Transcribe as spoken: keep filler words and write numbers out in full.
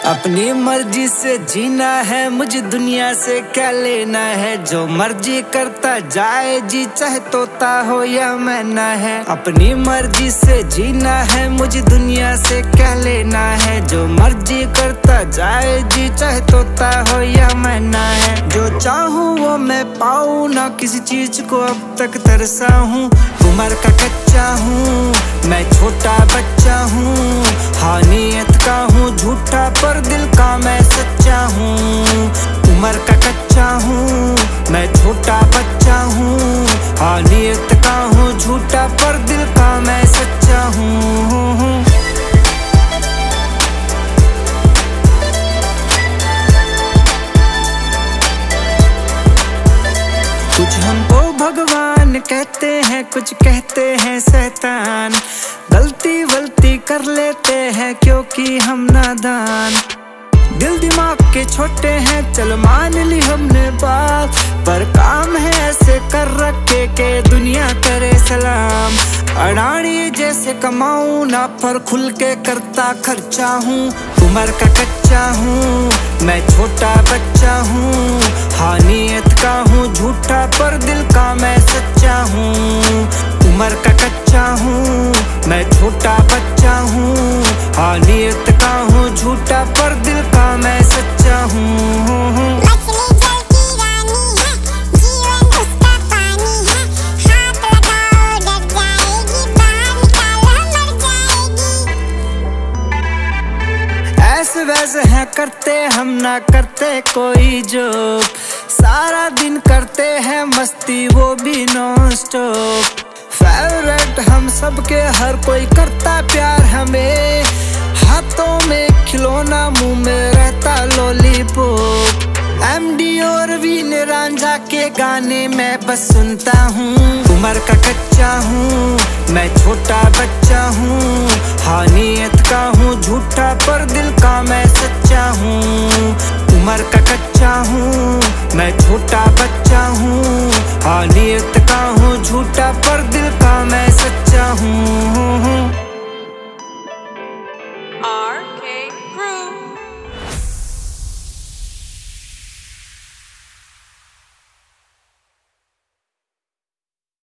अपनी मर्जी से जीना है, मुझे दुनिया से क्या लेना है। जो मर्जी करता जाए जी, चाहे तोता हो या मैना है। अपनी मर्जी से जीना है, मुझे दुनिया से क्या लेना है। जो मर्जी करता जाए जी, चाहे तोता हो या मैना है। जो चाहूँ वो मैं पाऊँ, ना किसी चीज को अब तक तरसा हूँ। उम्र का कच्चा हूँ, मैं छोटा बच्चा हूँ। हाँ नीयत का हूँ झूठा, पर दिल का मैं सच्चा हूँ। उम्र का कच्चा हूँ, मैं छोटा बच्चा हूँ। हाँ नीयत का हूँ झूठा, पर दिल का मैं सच्चा हूँ। कुछ हमको भगवान कहते हैं, कुछ कहते हैं शैतान। गलती वलती कर लेते हैं क्योंकि हम नादान। दिल दिमाग के छोटे हैं, चल मान ली हमने बात। पर काम है ऐसे कर रखे के दुनिया करे सलाम। अडानी जैसे कमाऊं ना, पर खुल के करता खर्चा हूँ। उम्र का कच्चा हूँ, मैं छोटा बच्चा हूँ। हाँ नीयत का हूँ झूठा, पर दिल का मैं सच्चा हूँ। उम्र का कच्चा हूँ, मैं छोटा बच्चा हूँ। हाँ नीयत का हूँ झूठा, पर दिल का मैं सच्चा हूँ। ऐसे वैसे हैं करते हम, ना करते कोई जोक। सारा दिन करते हैं मस्ती, वो भी नॉन स्टॉप। फेवरेट हम सबके, हर कोई करता प्यार हमें। हाथों में खिलौना, मुंह में रहता लॉलीपॉप। एमडी और वीन रांझा के गाने मैं बस सुनता हूँ। उम्र का कच्चा हूँ, मैं छोटा बच्चा हूँ। हाँ नीयत का हूँ झूठा, पर दिल का मैं सच्चा हूँ। उम्र का कच्चा हूँ, मैं छोटा बच्चा हूँ। हाँ नीयत का हूँ झूठा, पर दिल का मैं सच्चा हूँ।